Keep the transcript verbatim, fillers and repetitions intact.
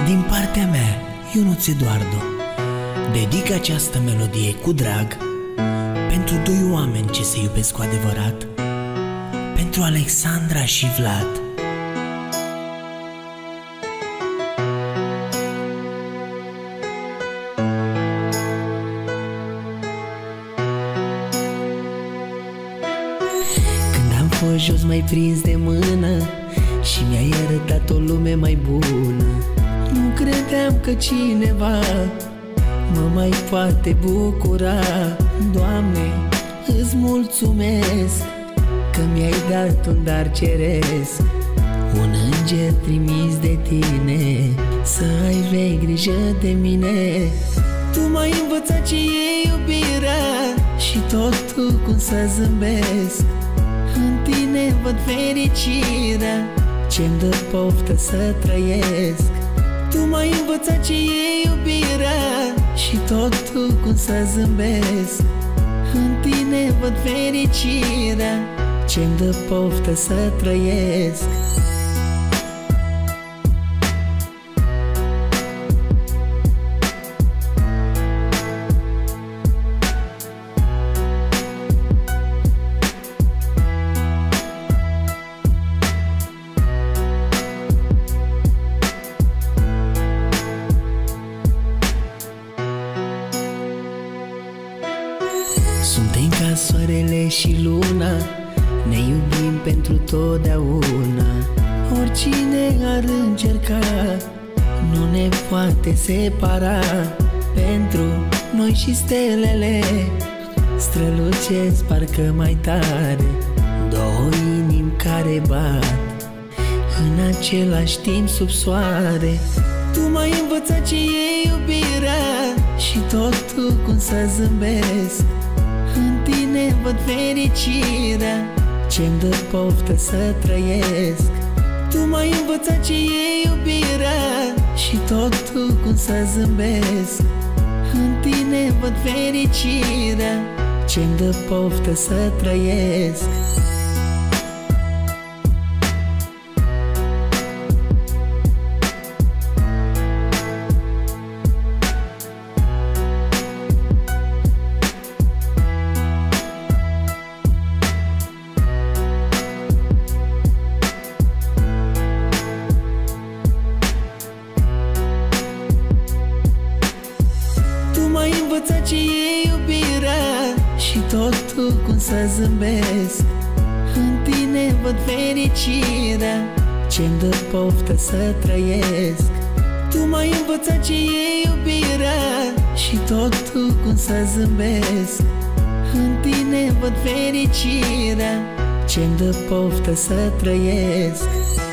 Din partea mea, Ionuț Eduardo, dedic această melodie cu drag pentru doi oameni ce se iubesc cu adevărat, pentru Alexandra și Vlad. Când am fost jos mai prins de mână și mi-ai arătat o lume mai bună, nu credeam că cineva mă mai poate bucura. Doamne, îți mulțumesc că mi-ai dat un dar ceresc, un înger trimis de tine, să ai vei grijă de mine. Tu m-ai învățat ce e iubirea și tot tu cum să zâmbesc. În tine văd fericirea ce-mi dă poftă să trăiesc. Tu m-ai învățat ce e iubirea și tot tu cum să zâmbesc. În tine văd fericirea ce-mi dă poftă să trăiesc. Suntem ca soarele și luna, ne iubim pentru totdeauna. Oricine ar încerca nu ne poate separa. Pentru noi și stelele strălucesc parcă mai tare, două inimi care bat în același timp sub soare. Tu m-ai învățat ce e iubirea și tot tu cum să zâmbesc. În tine văd fericirea ce-mi dă poftă să trăiesc. Tu m-ai învățat ce e iubirea și tot tu cum să zâmbesc. În tine văd fericirea ce-mi dă poftă să trăiesc. M-ai învățat ce e iubirea și tot tu cum să zâmbesc. În tine văd fericirea ce-mi dă poftă să trăiesc. Tu m-ai învățat ce e iubirea și tot tu cum să zâmbesc. În tine văd fericirea ce-mi dă poftă să trăiesc.